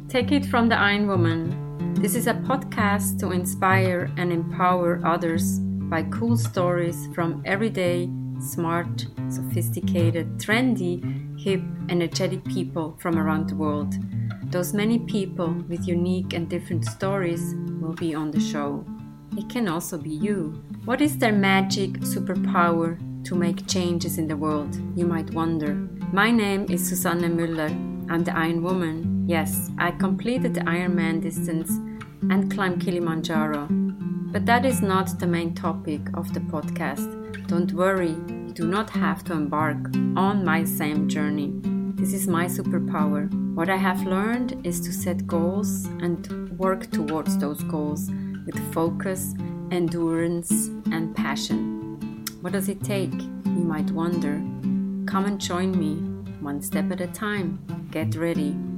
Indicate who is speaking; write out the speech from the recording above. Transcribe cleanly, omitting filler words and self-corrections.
Speaker 1: Take it from the Iron Woman. This is a podcast to inspire and empower others by cool stories from everyday, smart, sophisticated, trendy, hip, energetic people from around the world. Those many people with unique and different stories will be on the show. It can also be you. What is their magic superpower to make changes in the world, you might wonder. My name is Susanne Müller. I'm the Iron Woman. Yes, I completed the Ironman distance and climbed Kilimanjaro. But that is not the main topic of the podcast. Don't worry, you do not have to embark on my same journey. This is my superpower. What I have learned is to set goals and work towards those goals with focus, endurance, and passion. What does it take? You might wonder. Come and join me, one step at a time. Get ready.